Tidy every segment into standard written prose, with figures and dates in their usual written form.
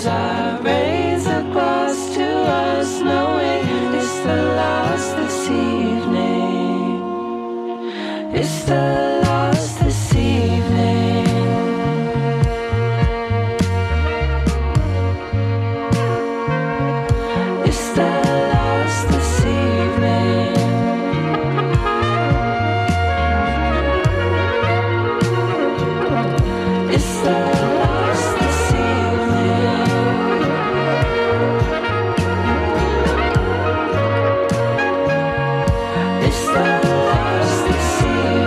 I raise a glass to us, knowing it's the last this evening. It's the last this evening. It's the last this evening. It's the last this evening. It's the last this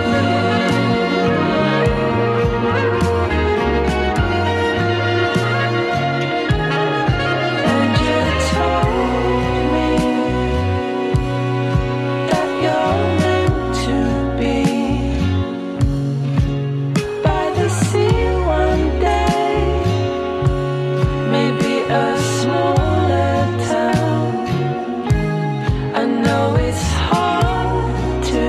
evening. And you told me that you're meant to be by the sea one day, maybe a smaller town. I know it's hard to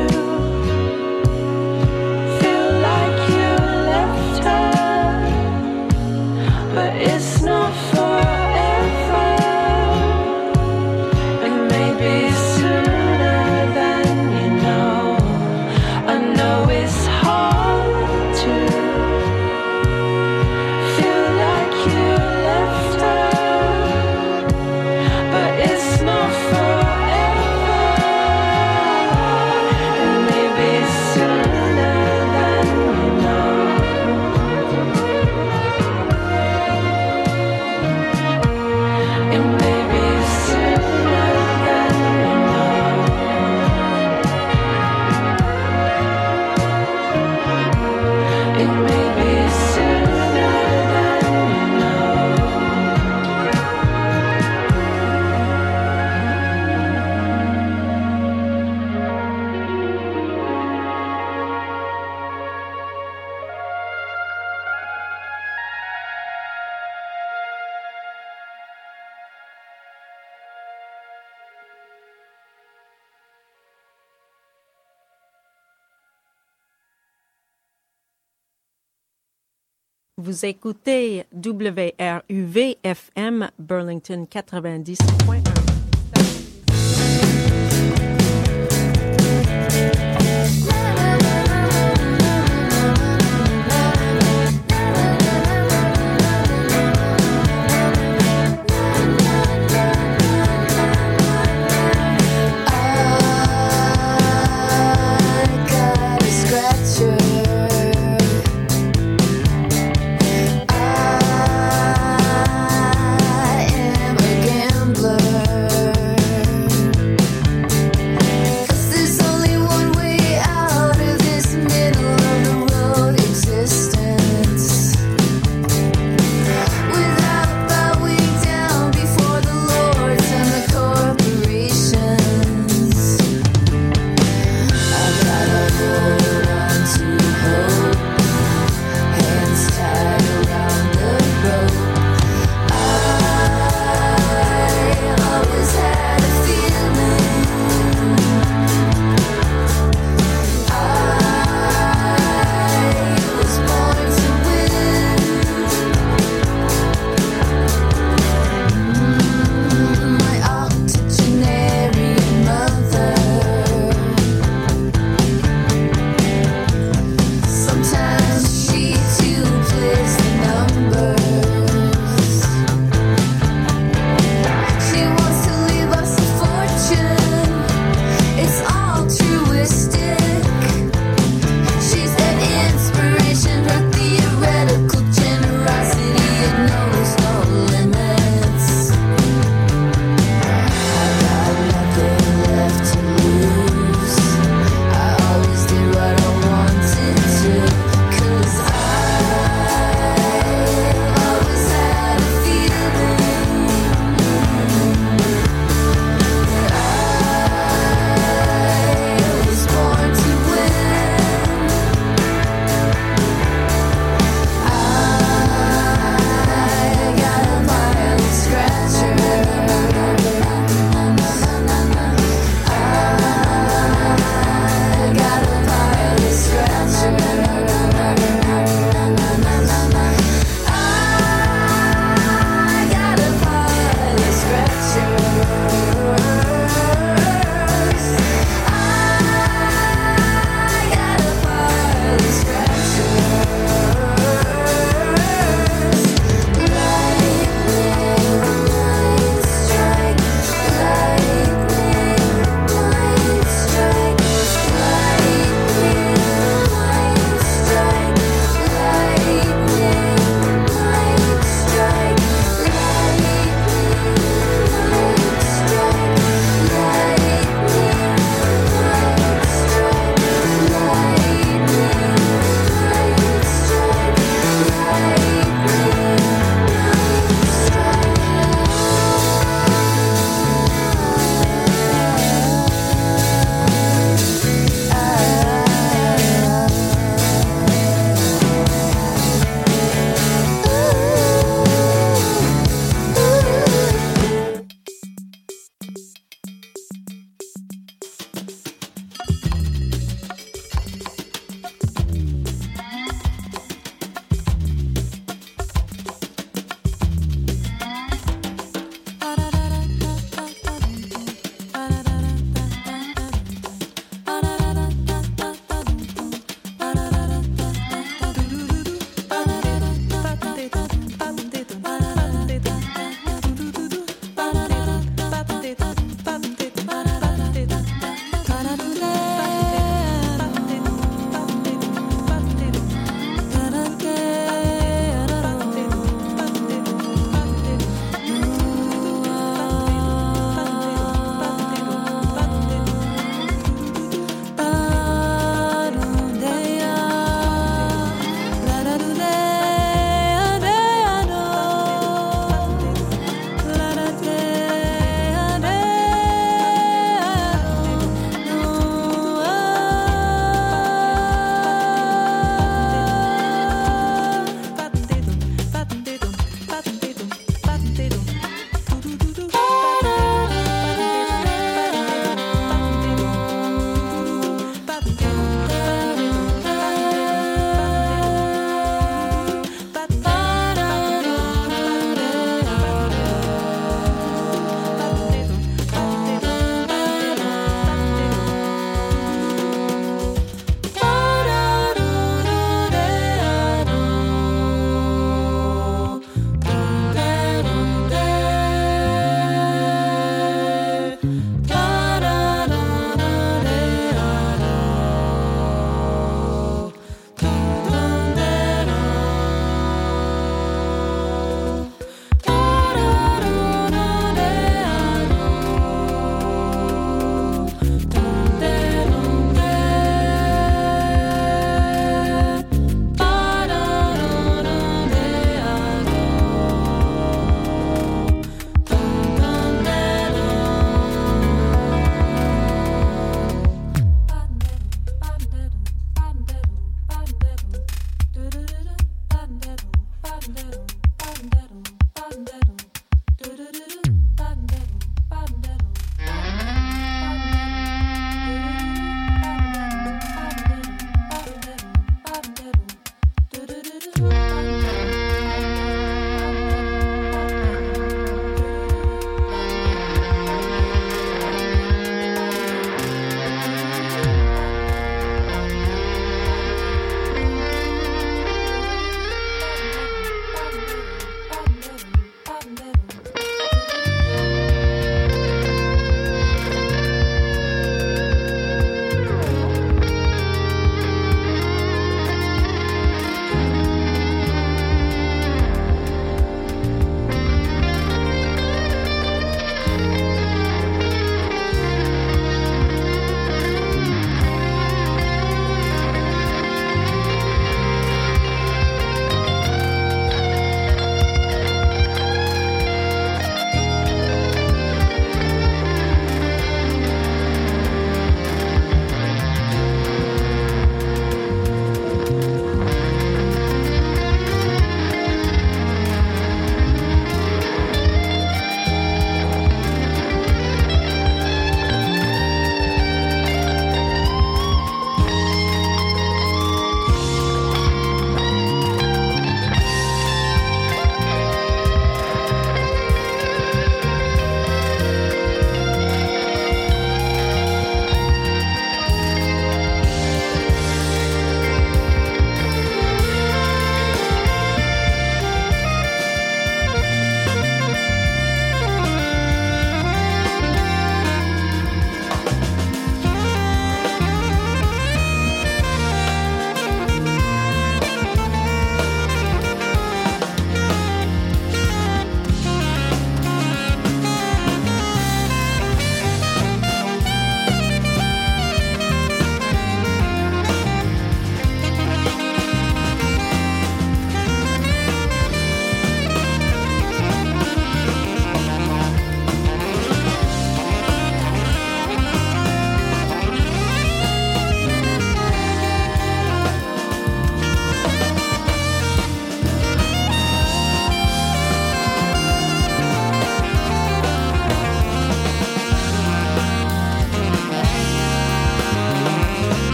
feel like you left her, but it's not forever, and maybe sooner than you know. I know it's hard to feel like you left her, but it's not forever, and maybe sooner than you know. And maybe sooner than you know. It may be sooner than you know. Vous écoutez WRUV-FM Burlington 90.1. I am a gambler.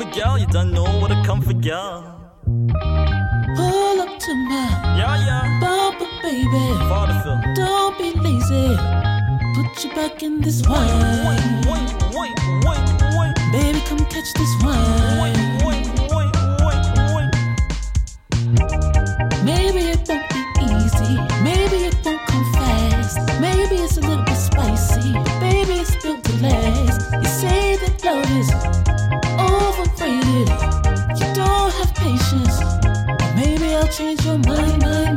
gal, you don't know what a comfort gal. Pull up to my bumper, baby. Vaudeville. Don't be lazy. Put you back in this wine. Baby, come catch this wine. Maybe it won't be easy. Maybe it won't come fast. Maybe it's a little bit spicy. Baby, it's built to last. You say that love is overrated. You don't have patience. Maybe I'll change your mind, mind.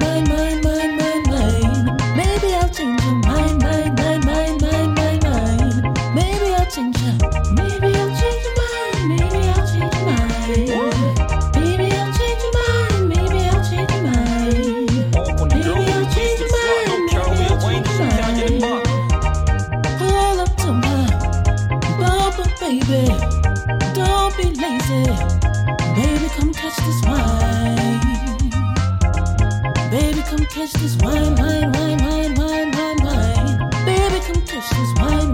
Maybe I'll change your mind, mind. Maybe I'll change your mind. Maybe I'll change your mind. Maybe I'll change your mind. Maybe I'll change your mind. Maybe I'll change your mind. Maybe I'll change your mind. Pull up to my bumper, baby. Don't be lazy. Baby, come catch this wine. Baby, come catch this wine. Baby, come catch this wine.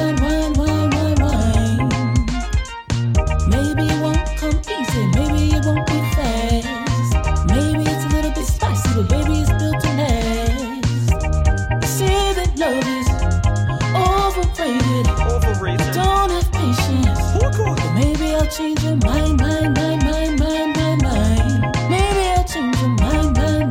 Maybe it won't come easy. Maybe it won't be fast. Maybe it's a little bit spicy, but baby, it's built to last. You say that love is overrated. Don't have patience. But maybe I'll change your mind, mind. Maybe I'll change your mind, mind.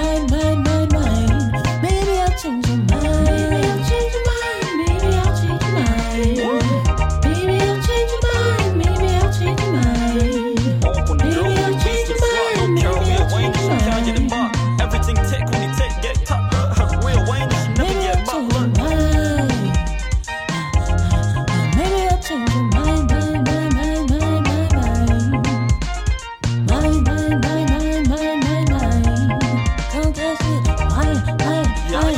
Maybe I'll change your mind. Maybe I'll change your mind. Maybe I'll change your mind. Maybe I'll change your mind. Maybe I'll change your mind. Maybe I'll change your mind. Maybe I'll change your mind. Everything take when you take get top. Real Wayne, you never Maybe get I'll change my your mind. Maybe I'll change your mind, mind. Come catch it, wine. Come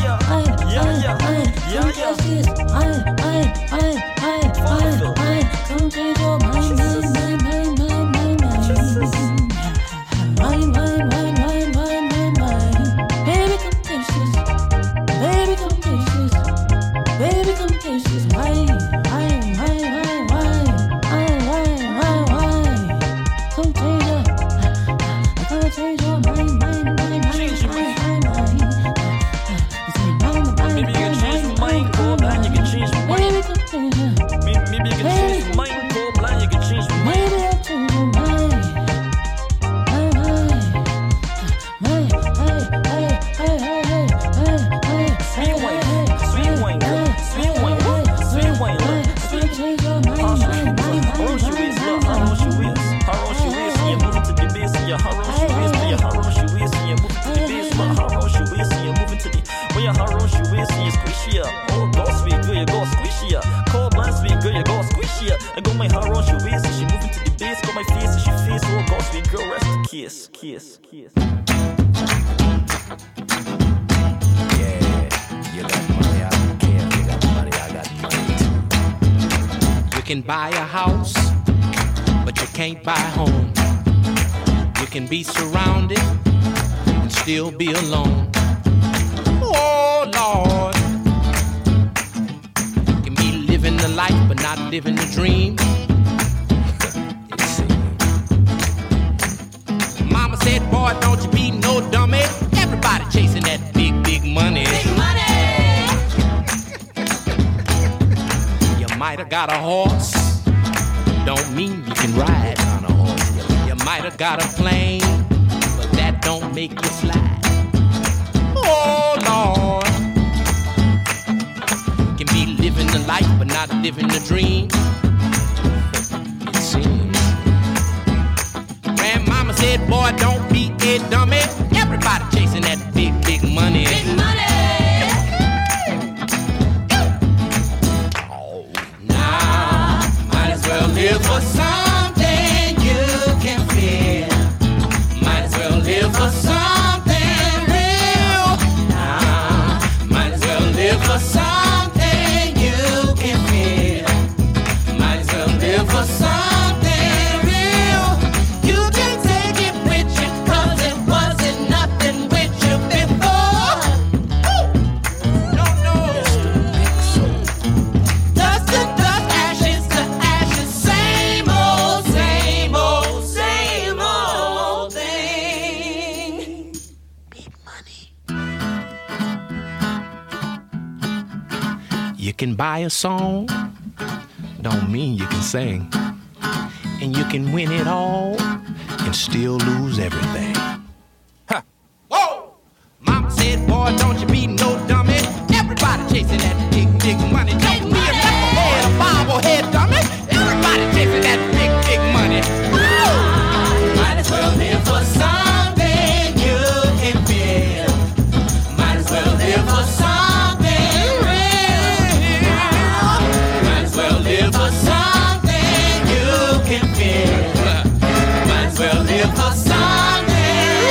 catch this, wine. Come change your mind, mind. Baby, come catch this. Baby, come catch this. Baby, come catch this wine. Come change your mind, mind. Maybe you can change your mind, cold blind, you can change your mind. Baby, come change your Maybe you can change your mind, cold blind, you can change your mind. Maybe I'll change your mind. I got my heart on she waist and she moving to the bass. Got my face and she face. Oh God, sweet girl, rest in kiss. Yeah, you got money, I don't care. You got money, I got money too. You can buy a house, but you can't buy a home. You can be surrounded and still be alone. Oh Lord, you can be living the life but not living the dream. Mama said, boy, don't you be no dummy. Everybody chasing that big money. Big money. You might have got a horse, don't mean you can ride on a horse. You might have got a plane, but that don't make you fly. Oh Lord, you can be living the life but not living the dream. It seems. Grandmama said, boy, don't be a dummy. Everybody chasing that big money. Big money. Oh, now might as well live for something you can feel. Might as well live for something real. Now might as well live for something you can feel. Might as well live for something real. You can take it with you 'cause it can buy a song, don't mean you can sing. And you can win it all and still lose everything. Huh. Whoa! Mama said, boy, don't you be no dummy. Everybody chasing that big, big money. Don't be a knucklehead, a bobblehead dummy. Everybody chasing that big, big money. Woo! Might as well live for something you can feel. Might as well live for something real. Might as well live for something you can feel. Might as well live for something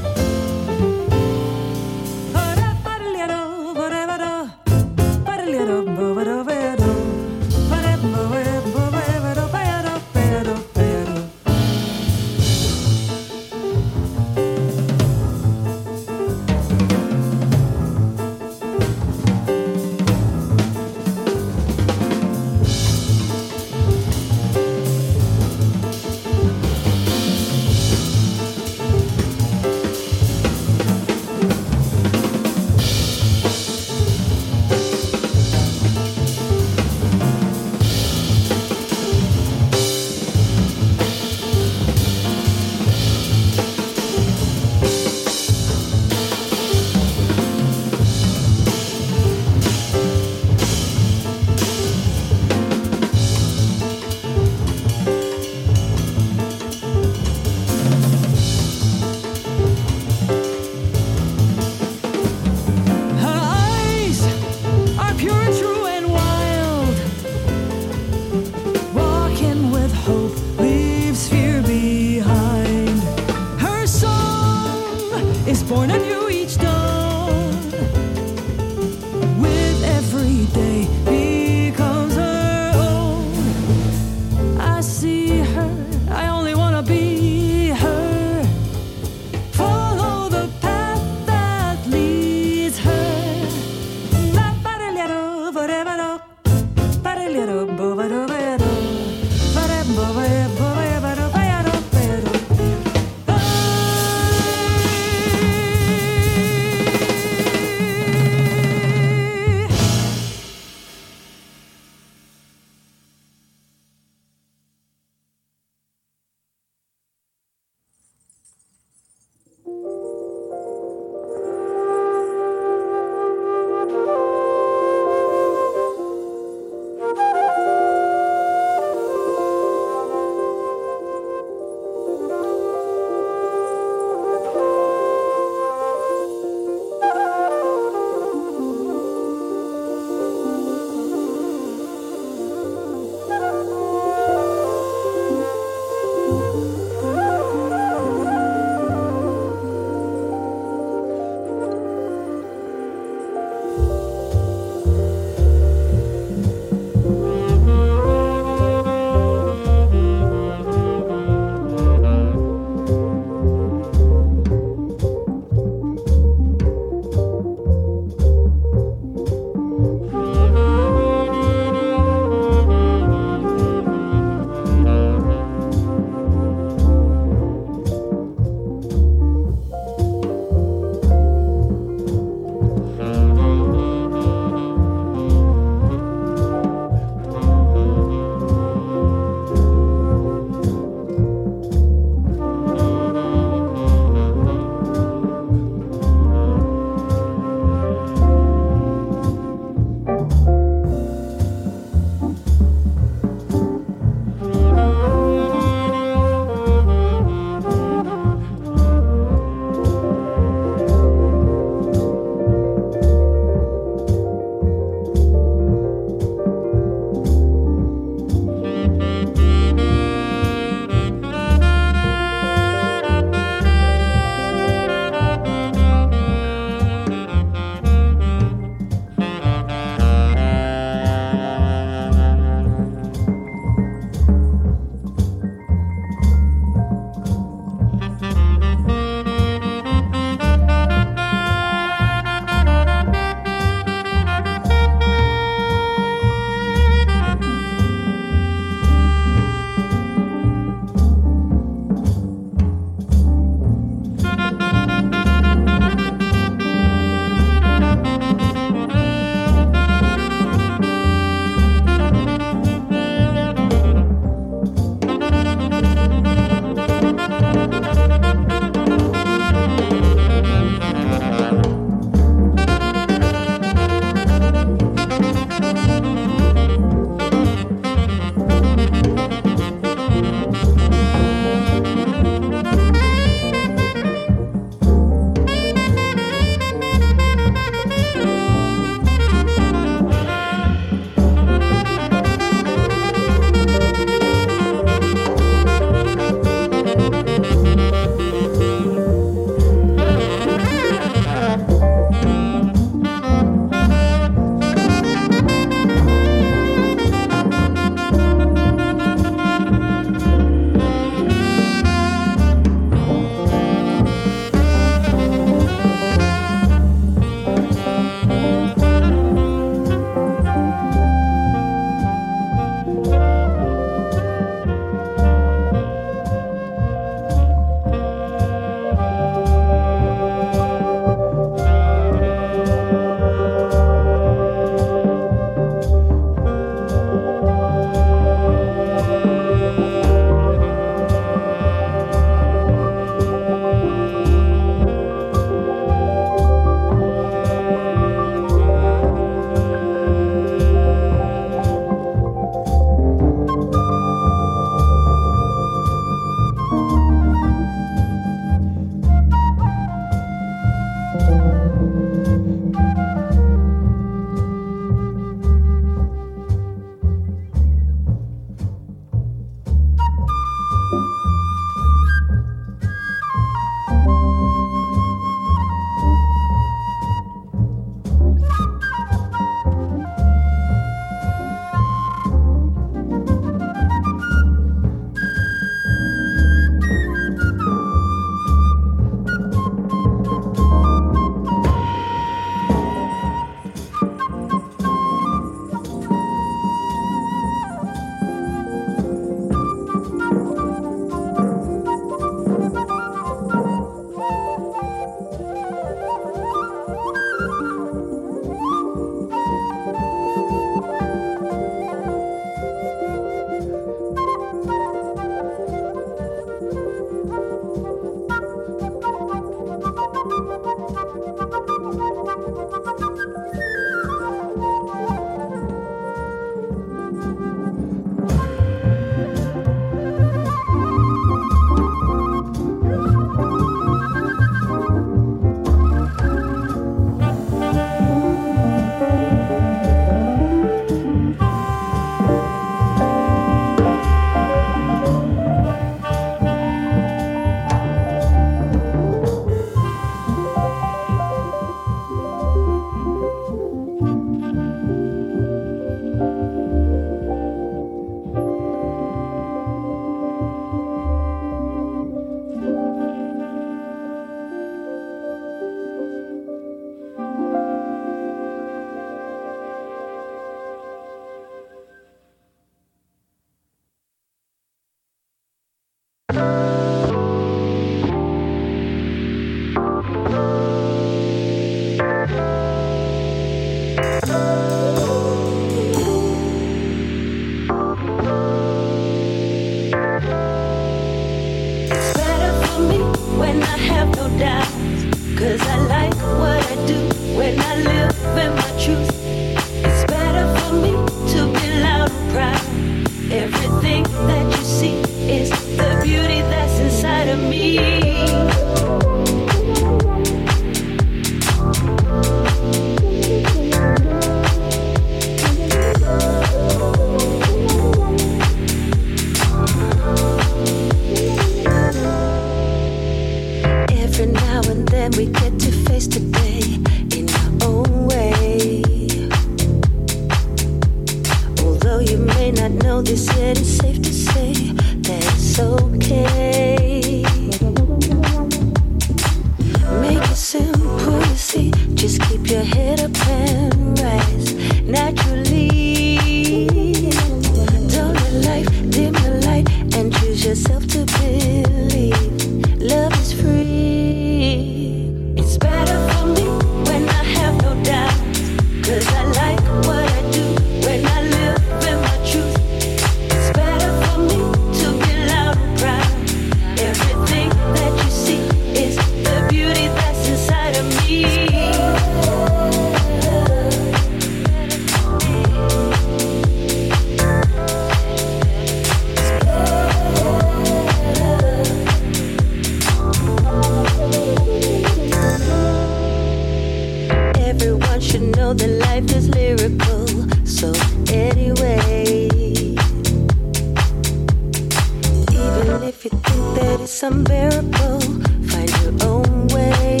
If you think that it's unbearable, find your own way.